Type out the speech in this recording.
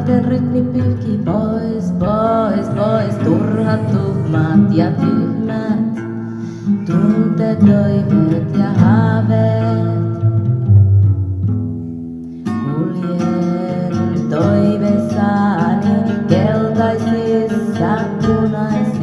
Jalkojen rytmi pyyhki pois, pois, pois. Turhat tuhmat ja tyhmät tunteet, toiveet ja haaveet. Kuljen toiveissani keltaisissa punaisissa.